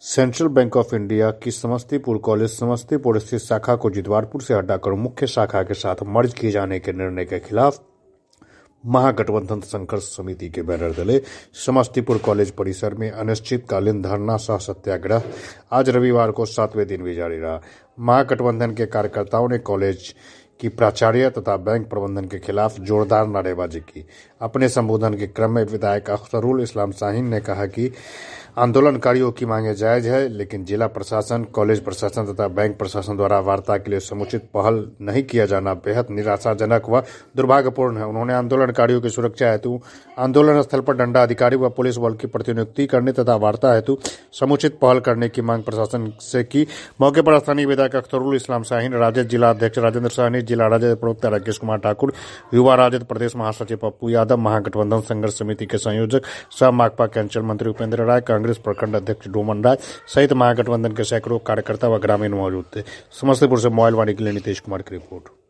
Central bank of India की Samastipur college Samastipur स्थित शाखा को जितवारपुर से हटाकर मुख्य शाखा के साथ मर्ज किए जाने के निर्णय के खिलाफ महागठबंधन संघर्ष समिति के बैनर तले समस्तीपुर कॉलेज परिसर में अनिश्चितकालीन धरना सह सत्याग्रह आज रविवार को 7वें दिन भी जारी रहा। महागठबंधन के कार्यकर्ताओं ने कॉलेज की प्राचार्य तथा बैंक प्रबंधन के खिलाफ जोरदार नारेबाजी की। अपने संबोधन के क्रम में विधायक अख्तरुल इस्लाम शाहीन ने कहा कि आंदोलनकारियों की मांगे जायज है, लेकिन जिला प्रशासन, कॉलेज प्रशासन तथा बैंक प्रशासन द्वारा वार्ता के लिए समुचित पहल नहीं किया जाना बेहद निराशाजनक व दुर्भाग्यपूर्ण है। उन्होंने आंदोलनकारियों की सुरक्षा हेतु आंदोलन स्थल पर दंडाधिकारी व पुलिस बल की प्रतिनियुक्ति करने तथा वार्ता हेतु समुचित पहल करने की मांग प्रशासन से की। मौके पर स्थानीय विधायक अख्तरुल इस्लाम शाहीन, राजद जिला अध्यक्ष राजेंद्र सहनी, जिला राजद प्रवक्ता राकेश कुमार ठाकुर, युवा राजद प्रदेश महासचिव पप्पू यादव, महागठबंधन संघर्ष समिति के संयोजक सह माकपा के अंचल मंत्री उपेंद्र राय, कांग्रेस प्रखंड अध्यक्ष डोमन राय सहित महागठबंधन के सैकड़ों कार्यकर्ता व ग्रामीण मौजूद थे। समस्तीपुर से मोबाइल वाणी के लिए नीतीश कुमार की रिपोर्ट।